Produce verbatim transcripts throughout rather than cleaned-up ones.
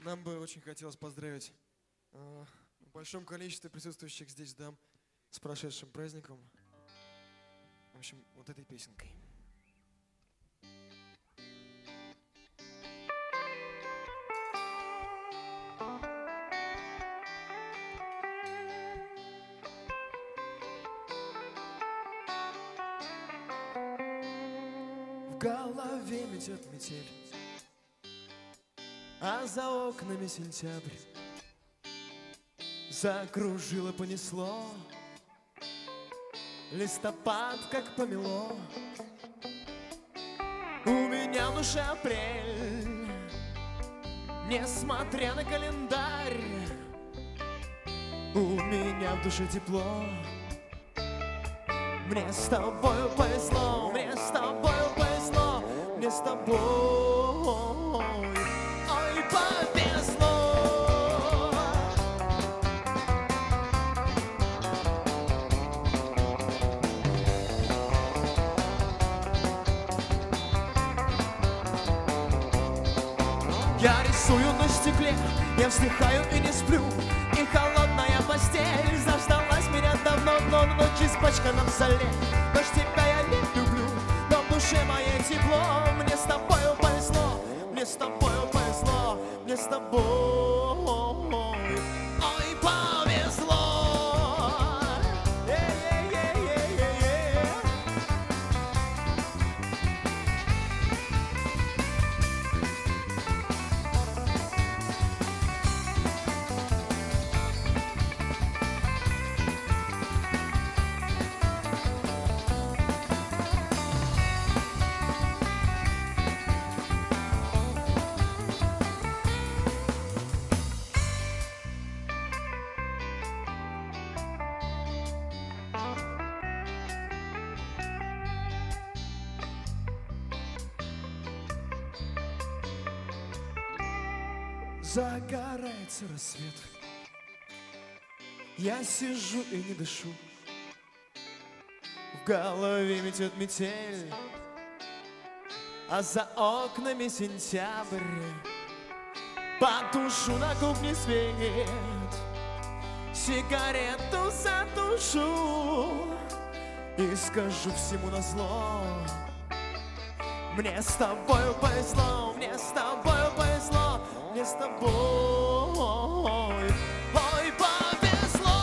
Нам бы очень хотелось поздравить э, в большом количестве присутствующих здесь дам с прошедшим праздником. В общем, вот этой песенкой. В голове метет метель, а за окнами сентябрь. Закружило, понесло, листопад как помело. У меня в душе апрель, несмотря на календарь. У меня в душе тепло, мне с тобою повезло, мне с тобою повезло, мне с тобой, ой, повезло. Я рисую на стекле, я вздыхаю и не сплю, и холодная постель заждалась меня давно, но ночь испачкана в соле. Дождь, тебя я не люблю, но в душе моей тепло. Мне с тобою повезло, мне с тобою повезло, мне с тобой, ой, повезло. Загорается рассвет, я сижу и не дышу. В голове метет метель, а за окнами сентябрь. Потушу на кухне свет, сигарету затушу и скажу всему назло: мне с тобою повезло, мне с тобою повезло, мне с тобой, ой, повезло.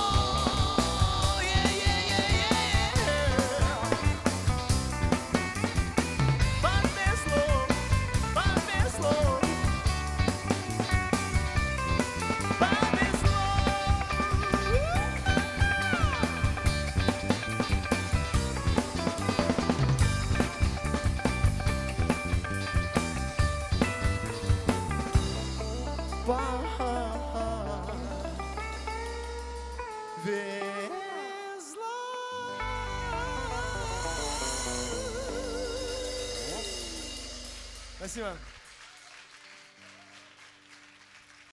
Yeah-yeah-yeah-yeah-yeah. Повезло, повезло, повезло. Повезло. Спасибо.